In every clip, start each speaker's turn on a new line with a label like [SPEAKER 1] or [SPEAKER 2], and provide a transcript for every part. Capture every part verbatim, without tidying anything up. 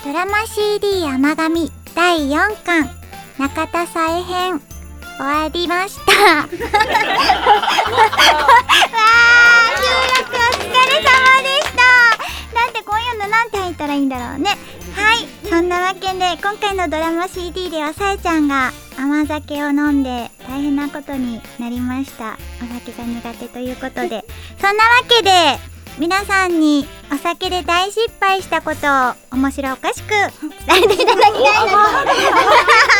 [SPEAKER 1] ドラマ シーディー 甘神だいよんかん中田再編終わりましたわー、収録お疲れ様でした。なんでこういうのなんて入ったらいいんだろうね。はい、そんなわけで今回のドラマ シーディー ではさえちゃんが甘酒を飲んで大変なことになりました。お酒が苦手ということで、そんなわけで皆さんにお酒で大失敗したことを面白おかしく伝えていただきたいなと思いますそんなわ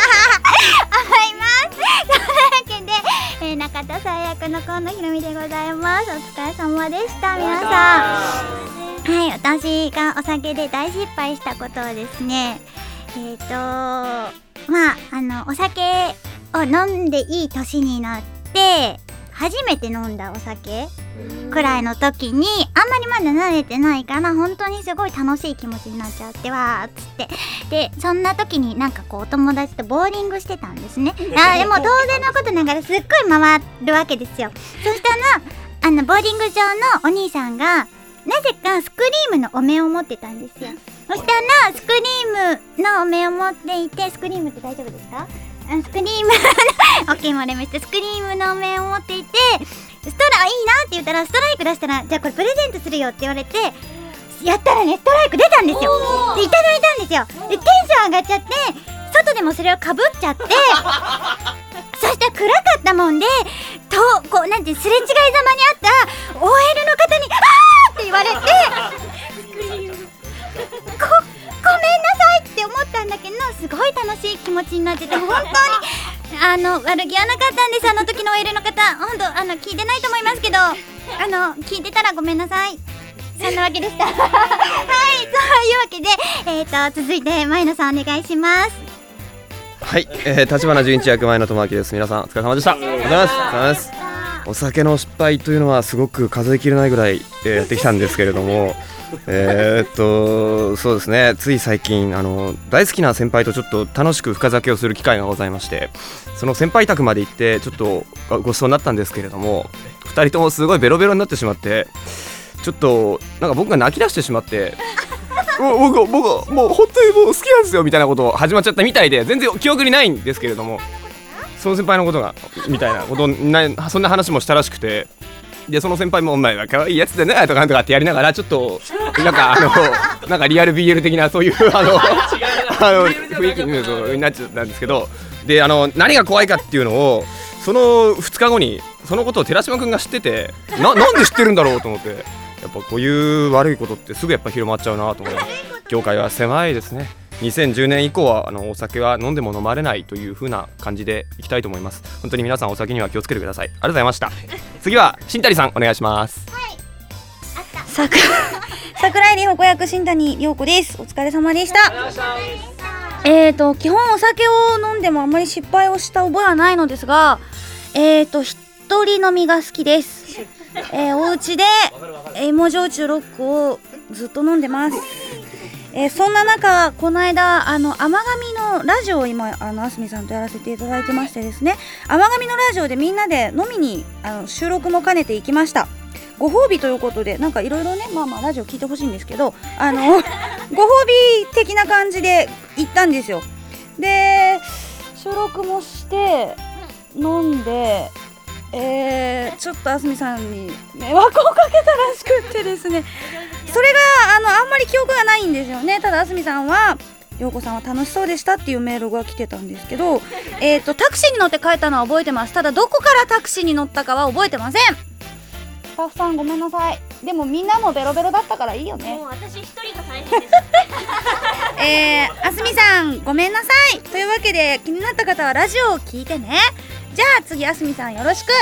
[SPEAKER 1] けで、えー、中田さん役の河野ひろみでございます。お疲れ様でした。皆さん、はい、私がお酒で大失敗したことはですね、えーとまああのお酒を飲んでいい年になって初めて飲んだお酒くらいの時に、あんまりまだ慣れてないから本当にすごい楽しい気持ちになっちゃってわーっつって、でそんな時になんかこうお友達とボーリングしてたんですね。あでも当然のことながらすっごい回るわけですよ。そしたらあのボーリング場のお兄さんがなぜかスクリームのお面を持ってたんですよ。そしたらスクリームのお面を持っていて、スクリームって大丈夫ですか？スクリームオッケーもらいました。スクリームのお面を持っていて、ストライいいなって言ったらストライク出したら、じゃあこれプレゼントするよって言われてやったらね、ストライク出たんですよ。でいただいたんですよ。でテンション上がっちゃって外でもそれをかぶっちゃってそしたら暗かったもんでとこうなんてすれ違いざまにあった オーエル の方にあーって言われてこごめんなさいって思ったんだけど、すごい楽しい気持ちになってて、本当にあの悪気はなかったんです。あの時の オーエル の方本当あの聞いてないと思いますけど、あの聞いてたらごめんなさい。そんなわけでしたはい、そういうわけで、えーと続いて前野さんお願いします。
[SPEAKER 2] はい、えー、立花純一役前野智明です。皆さんお疲れ様でした。ありがとうございます。ありがとうございます。お酒の失敗というのはすごく数えきれないぐらい、えー、やってきたんですけれどもえーっとそうですね、つい最近あの大好きな先輩とちょっと楽しく深酒をする機会がございまして、その先輩宅まで行ってちょっとご馳走になったんですけれども、ふたりともすごいベロベロになってしまって、ちょっとなんか僕が泣き出してしまって僕は僕はもう本当にもう好きなんですよみたいなことを始まっちゃったみたいで、全然記憶にないんですけれども、その先輩のことがみたいなことな、そんな話もしたらしくて、でその先輩もお前は可愛いやつだねとかなんとかってやりながら、ちょっとなんかあのなんかリアル ビーエル 的なそういうあのあの雰囲気になっちゃったんですけど、であの何が怖いかっていうのをそのふつかごにそのことを寺島くんが知ってて、な, なんで知ってるんだろうと思って、やっぱこういう悪いことってすぐやっぱ広まっちゃうなと思います。業界は狭いですね。にせんじゅうねん以降はあのお酒は飲んでも飲まれないという風な感じでいきたいと思います。本当に皆さんお酒には気をつけてください。ありがとうございました次は新谷さんお願いします。
[SPEAKER 1] はい、あった
[SPEAKER 3] さく桜井里穂子役新谷涼子です。お疲れ様でした。えーと基本お酒を飲んでもあんまり失敗をした覚えはないのですが、えーと一人飲みが好きです。えー、お家で芋焼酎ロックをずっと飲んでます。えー、そんな中この間あの甘神のラジオを今あのあすみさんとやらせていただいてましてですね、甘神のラジオでみんなで飲みにあの収録も兼ねて行きました。ご褒美ということでなんかいろいろね、まあまあラジオ聞いてほしいんですけど、あのご褒美的な感じで行ったんですよ。で収録もして飲んで、えー、ちょっとあすみさんに迷惑をかけたらしくってですね、それがあのあんまり記憶がないんですよね。ただあすみさんは涼子さんは楽しそうでしたっていうメールが来てたんですけど、えーとタクシーに乗って帰ったのは覚えてます。ただどこからタクシーに乗ったかは覚えてません。スタッフさんごめんなさい。でもみんなもベロベロだったからいいよね。
[SPEAKER 4] もう私一人が大変です
[SPEAKER 3] えー、あすみさんごめんなさい。というわけで気になった方はラジオを聞いてね。じゃあ次あすみさんよろしく。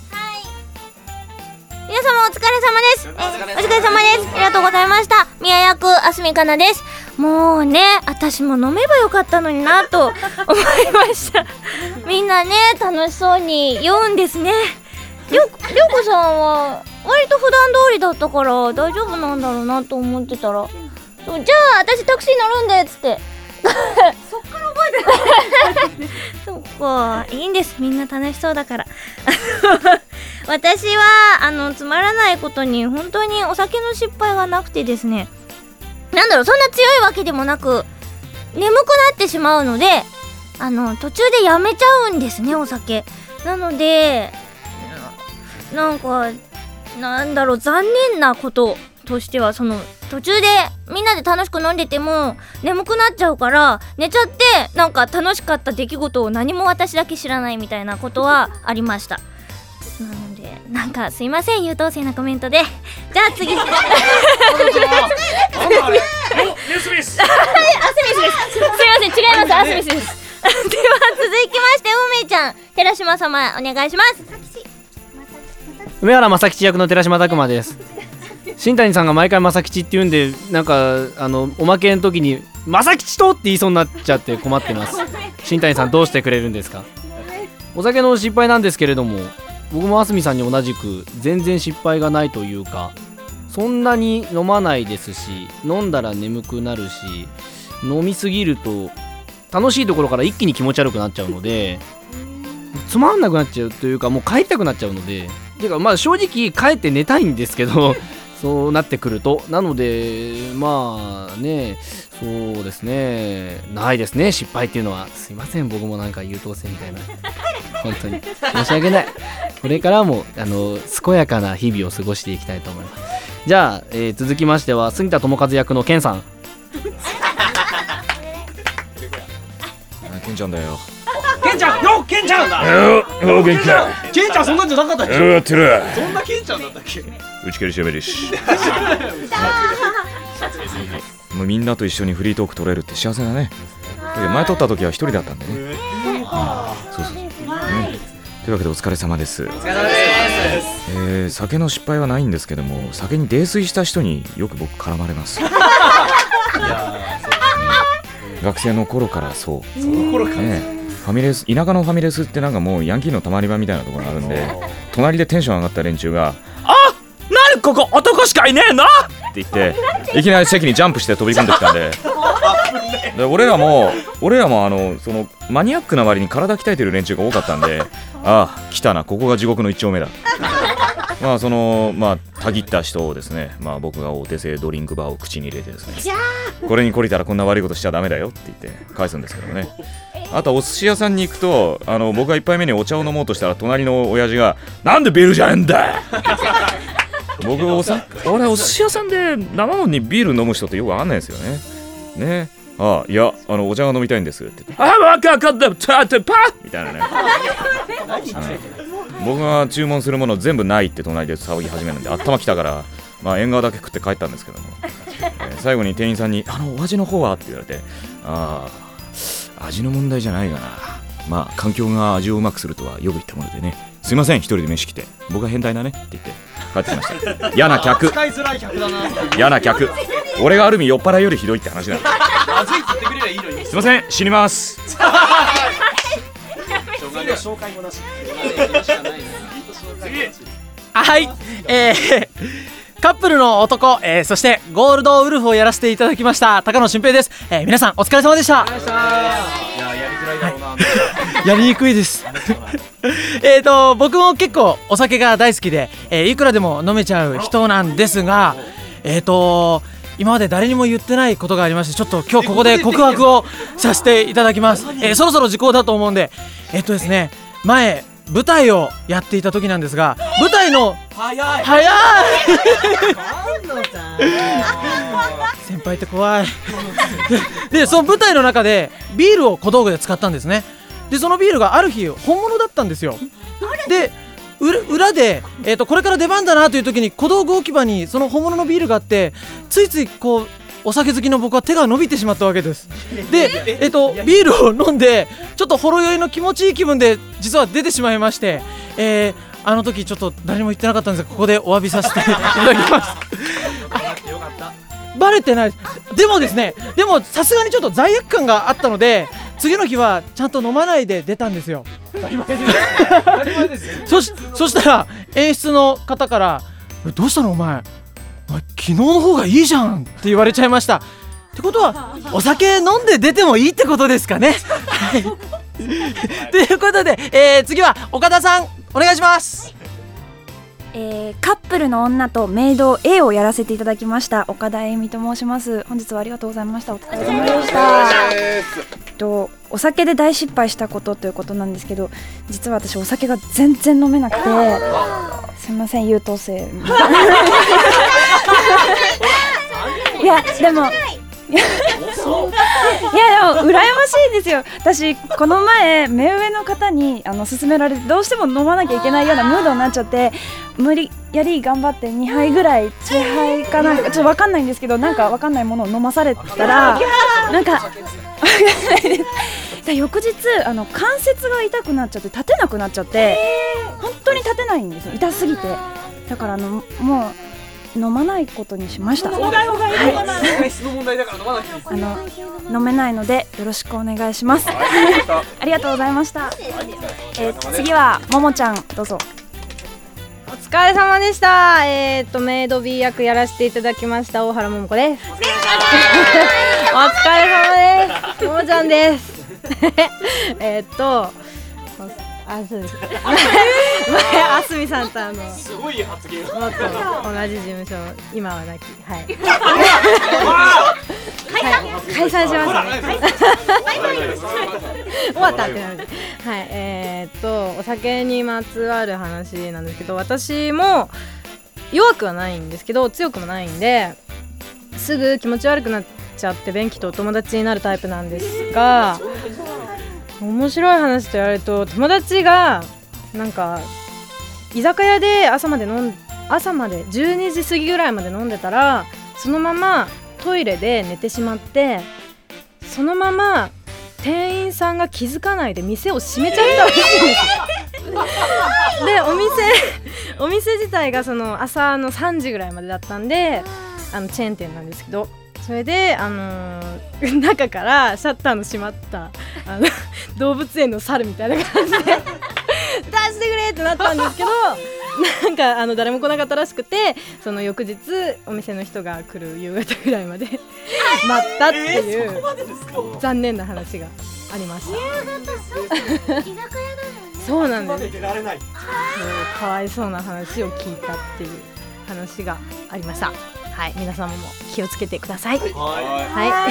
[SPEAKER 4] 皆様お疲れ様です。えー、お疲れ様です。ありがとうございました。宮役あすみかなです。もうね、私も飲めばよかったのになと思いましたみんなね楽しそうに酔うんですね。りょうこさんは割と普段通りだったから大丈夫なんだろうなと思ってたら、そうじゃあ私タクシー乗るんでっつって
[SPEAKER 3] そっから覚えてない
[SPEAKER 4] そっか、いいんです、みんな楽しそうだから私はあのつまらないことに本当にお酒の失敗がなくてですね、なんだろう、そんな強いわけでもなく眠くなってしまうので、あの途中でやめちゃうんですね、お酒。なのでな、なんかなんだろう、残念なこととしては、その途中でみんなで楽しく飲んでても眠くなっちゃうから寝ちゃって、なんか楽しかった出来事を何も私だけ知らないみたいなことはありました。なのでなんかすいません、優等生なコメントで。じゃあ次なんだあれニュースミスはい、アスミスです。すいません、違います、アスミスです。では続きまして、梅ちゃん、寺島様お願いします。
[SPEAKER 5] 梅原正吉役の寺島拓磨です。新谷さんが毎回正吉って言うんで、なんかあのおまけの時に正吉とって言いそうになっちゃって困ってます。新谷さんどうしてくれるんですか？お酒の失敗なんですけれども、僕もあすみさんに同じく全然失敗がないというか、そんなに飲まないですし、飲んだら眠くなるし、飲みすぎると楽しいところから一気に気持ち悪くなっちゃうので、つまんなくなっちゃうというか、もう帰りたくなっちゃうので、てかまあ正直帰って寝たいんですけどそうなってくると、なのでまあね、そうですね、ないですね、失敗っていうのは。すいません、僕もなんか優等生みたいな本当に申し訳ない。これからもあの健やかな日々を過ごしていきたいと思います。じゃあ、えー、続きましては杉田智和役のケンさん。
[SPEAKER 6] ケンちゃんだよ。
[SPEAKER 7] ケンちゃん、よ、ケンちゃんだ。
[SPEAKER 6] よ、よ、ケンちゃん。
[SPEAKER 7] ケンちゃんそんなんじゃなかったでしょ。
[SPEAKER 6] やってる。
[SPEAKER 7] そんなケンちゃんだったっけ。
[SPEAKER 6] 打ち切りしゃべりし。もうみんなと一緒にフリートーク取れるって幸せだね。前撮った時は一人だったんでね。そうそうそう。というわけでお疲れ様です。お疲れ様です。えー、酒の失敗はないんですけども、酒に泥酔した人によく僕絡まれます。学生の頃からそう。その頃からね。ファミレス、田舎のファミレスってなんかもうヤンキーのたまり場みたいなところがあるんで、隣でテンション上がった連中が、あ、なにここ男しかいねえなって言っていきなり席にジャンプして飛び込んできたんで、で俺らも俺らもあのそのマニアックな割に体鍛えてる連中が多かったんで、ああ来たな、ここが地獄の一丁目だ。まあそのまあたぎった人をですね、まあ僕がお手製ドリンクバーを口に入れてですね、これに懲りたらこんな悪いことしちゃダメだよって言って返すんですけどね。あとお寿司屋さんに行くと、あの僕が一杯目にお茶を飲もうとしたら隣の親父がなんでビールじゃねえんだ僕おさ俺お寿司屋さんで生ものにビール飲む人ってよくわかんないですよね。ね、ああいやあのお茶が飲みたいんですって言って、ああわかったたてパみたいなね。僕が注文するもの全部ないって隣で騒ぎ始めるんで頭きたから、まあ縁側だけ食って帰ったんですけども、えー、最後に店員さんにあのお味の方はって言われて、ああ味の問題じゃないかな、まあ環境が味をうまくするとはよく言ったものでね、すいません一人で飯来て僕は変態だねって言って帰ってきました。嫌な客、
[SPEAKER 7] 使いづらい客だな。
[SPEAKER 6] 嫌な客、俺がある意味酔っ払いよりひどいって話だ。
[SPEAKER 7] まずいって言ってくれりゃいいのに。
[SPEAKER 6] すいません死にます。
[SPEAKER 7] 紹介もなし。
[SPEAKER 8] はい、えー、カップルの男、えー、そしてゴールドウルフをやらせていただきました高野俊平です。えー、皆さんお疲れ様でした。
[SPEAKER 7] いややりづらいだろうな、はい、
[SPEAKER 8] やりにくいですえーと僕も結構お酒が大好きで、えー、いくらでも飲めちゃう人なんですが、えーと今まで誰にも言ってないことがありまして、ちょっと今日ここで告白をさせていただきます。えー、そろそろ時効だと思うんで、えっとですね前舞台をやっていた時なんですが、舞台の
[SPEAKER 7] 早い
[SPEAKER 8] 早い先輩って怖いでその舞台の中でビールを小道具で使ったんですね。でそのビールがある日本物だったんですよ。で裏で、えーとこれから出番だなという時に小道具置き場にその本物のビールがあって、ついついこうお酒好きの僕は手が伸びてしまったわけです。で、えーとビールを飲んでちょっとほろ酔いの気持ちいい気分で実は出てしまいまして、えー、あの時ちょっと誰にも言ってなかったんですが、ここでお詫びさせていただきますバレてない。でもですね、でもさすがにちょっと罪悪感があったので、次の日はちゃんと飲まないで出たんですよ。当たり前です当たり前ですそし、そしたら演出の方からどうしたのお前、お前昨日の方がいいじゃんって言われちゃいました。ってことはお酒飲んで出てもいいってことですかねはいということで、えー、次は岡田さんお願いします。
[SPEAKER 3] えー、カップルの女とメイド A をやらせていただきました岡田恵美と申します。本日はありがとうございました。お疲れ様でした。えっとお酒で大失敗したことということなんですけど、実は私お酒が全然飲めなくて、すみません優等生いやでもいやでも羨ましいですよ。私この前目上の方にあの勧められてどうしても飲まなきゃいけないようなムードになっちゃって、無理やり頑張ってにはいぐらいチェハイかなんかちょっと分かんないんですけど、なんか分かんないものを飲まされたらなんか翌日あの関節が痛くなっちゃって立てなくなっちゃって、本当に立てないんですよ、痛すぎて。だからあのもう飲まないことにしました。
[SPEAKER 7] お題お題飲まない。質の問題だから飲まなくていいです。
[SPEAKER 3] あの飲めないのでよろしくお願いします。ありがとうございました。えー、次はももちゃんどうぞ。
[SPEAKER 4] お疲れ様でした。えー、っとメイド B 役やらせていただきました大原桃子です。お疲れ様です。ももちゃんです。えっと。あ、そうです。前あすみさんとあの
[SPEAKER 7] すごい発言。
[SPEAKER 4] もっと同じ事務所今はなきはい解散しましたね。終わったってなる。はいえー、っとお酒にまつわる話なんですけど、私も弱くはないんですけど強くもないんで、すぐ気持ち悪くなっちゃって便器とお友達になるタイプなんですが。面白い話と言われると、友達がなんか居酒屋で朝まで飲ん朝までじゅうにじ過ぎぐらいまで飲んでたら、そのままトイレで寝てしまって、そのまま店員さんが気づかないで店を閉めちゃったらしいんですよ。でお店お店自体がその朝のさんじぐらいまでだったんで、あのチェーン店なんですけど、それで、あのー、中からシャッターの閉まったあの動物園の猿みたいな感じで出してくれってなったんですけど、なんかあの誰も来なかったらしくて、その翌日お店の人が来る夕方ぐらいまで待ったっていう、えー、残念な話がありました。そうなんです。かわいそうな話を聞いたっていう話がありました。はい、皆様も気をつけてください。はい、はい、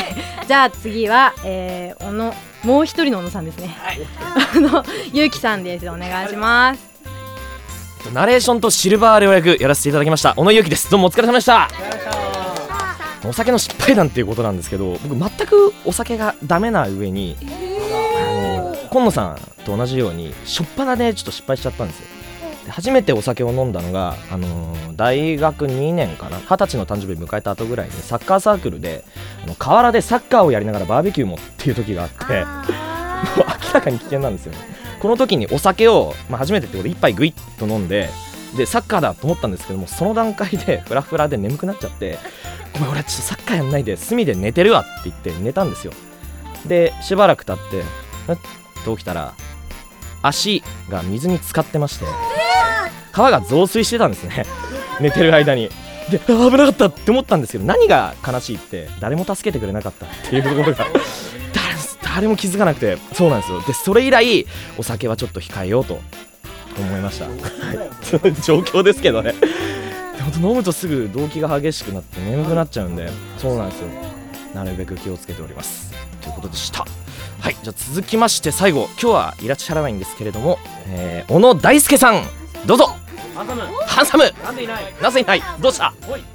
[SPEAKER 4] じゃあ次は、えー、小野もう一人の小野さんですね。はい、あのゆうきさんです。お願いします。
[SPEAKER 2] ナレーションとシルバーレオ役やらせていただきました小野ゆうきです。どうもお疲れ様でした。お酒の失敗談っていうことなんですけど、僕全くお酒がダメな上に、あの今野さんと同じように初っ端でちょっと失敗しちゃったんですよ。初めてお酒を飲んだのが、あのー、大学にねんかな、はたちの誕生日迎えた後ぐらいにサッカーサークルであの河原でサッカーをやりながらバーベキューもっていう時があって、もう明らかに危険なんですよね。この時にお酒を、まあ、初めてってことでいっぱいグイッと飲んで、でサッカーだと思ったんですけども、その段階でフラフラで眠くなっちゃって、ごめん俺ちょっとサッカーやんないで隅で寝てるわって言って寝たんですよ。でしばらく経ってふっと起きたら足が水に浸かってまして、川が増水してたんですね寝てる間に。で危なかったって思ったんですけど、何が悲しいって誰も助けてくれなかったっていうところが誰, 誰も気づかなくて、そうなんですよ。でそれ以来お酒はちょっと控えようと思いました。状況ですけどね。で本当飲むとすぐ動悸が激しくなって眠くなっちゃうんで、そうなんですよ。なるべく気をつけておりますということでした。はい、じゃあ続きまして最後、今日はいらっしゃらないんですけれども、えー、小野大輔さんどうぞ。
[SPEAKER 7] ハンサム
[SPEAKER 2] ハンサム
[SPEAKER 7] なんでいない
[SPEAKER 2] なぜいない、どうした。
[SPEAKER 7] おい、
[SPEAKER 9] い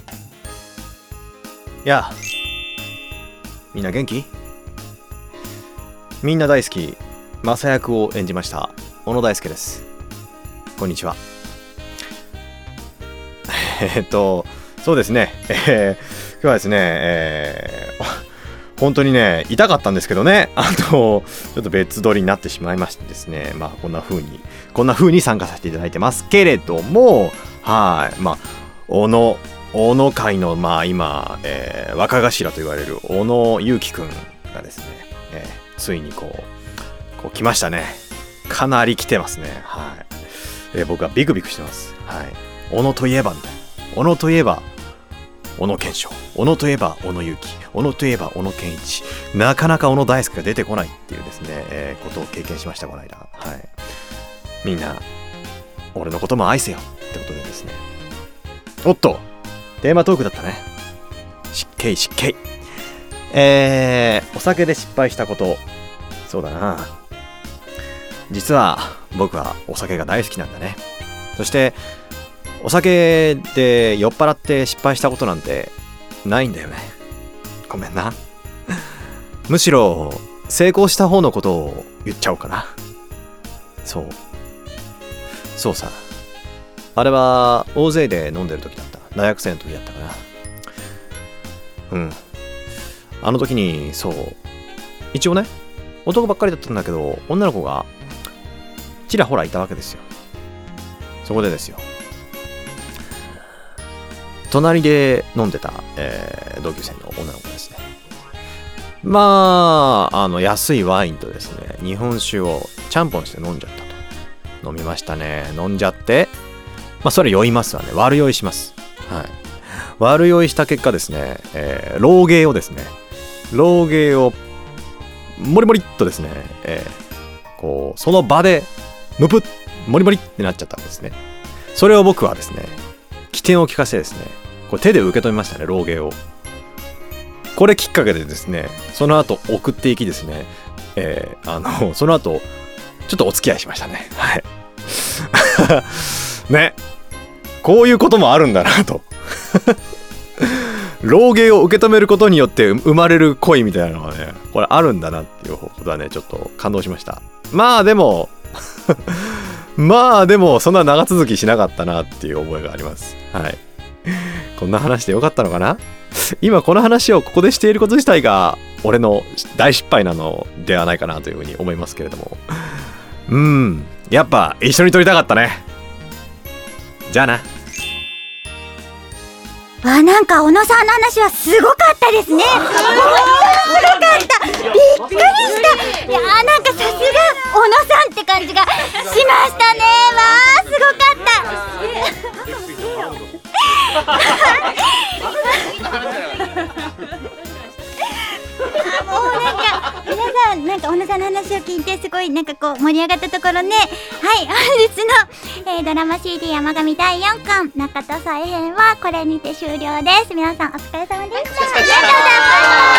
[SPEAKER 9] やみんな元気？みんな大好きマサ役を演じました小野大輔です。こんにちは。えっとそうですね、えー、今日はですね、えー本当にね痛かったんですけどね、あのちょっと別撮りになってしまいましてですね、まあこんな風にこんな風に参加させていただいてますけれども、はい、まあ小野小野会のまあ今、えー、若頭と言われる小野祐樹くんがですね、えー、ついにこうこう来ましたね。かなり来てますね。はい、えー、僕はビクビクしてます。はい、小野といえばみたいな、小野といえば小野賢章、小野といえば小野祐樹、小野といえば小野健一、なかなか小野大輔が出てこないっていうですね、えー、ことを経験しましたこの間。はい、みんな俺のことも愛せよ。 ってことでですね、おっとテーマトークだったね。失敬失敬。えー、お酒で失敗したこと、そうだな、実は僕はお酒が大好きなんだね。そしてお酒で酔っ払って失敗したことなんてないんだよね。ごめんな。むしろ成功した方のことを言っちゃおうかな。そうそうさ、あれは大勢で飲んでる時だった。大学生の時だったかな。うん、あの時に、そう一応ね、男ばっかりだったんだけど女の子がちらほらいたわけですよ。そこでですよ、隣で飲んでた、えー、同級生の女の子ですね。まああの安いワインとですね、日本酒をちゃんぽんして飲んじゃったと。飲みましたね。飲んじゃって、まあそれ酔いますわね。悪酔いします。はい。悪酔いした結果ですね、えー、老芸をですね、老芸をモリモリっとですね、えー、こうその場でムプッモリモリってなっちゃったんですね。それを僕はですね、起点を聞かせてですね、これ手で受け止めましたね、老芸を。これきっかけでですね、その後送っていきですね、えー、あのその後ちょっとお付き合いしましたね。はいね、こういうこともあるんだなと老芸を受け止めることによって生まれる恋みたいなのがね、これあるんだなっていうことはね、ちょっと感動しました。まあでもまあでもそんな長続きしなかったなっていう覚えがあります。はい。こんな話でよかったのかな。今この話をここでしていること自体が俺の大失敗なのではないかなというふうに思いますけれども、うーん、やっぱ一緒に撮りたかったね。じゃあな。
[SPEAKER 1] わ、なんか小野さんの話はすごかったですね。すごかった。びっくりした。いやー、なんかさすが小野さんって感じがしましたね。わー、すごかったもうなんか皆さん、なんか小野さんの話を聞いてすごいなんかこう盛り上がったところね。はい、本日の、えー、ドラマ シーディー 山上だいよんかん中田再編はこれにて終了です。皆さんお疲れ様でした。ありがとうございます。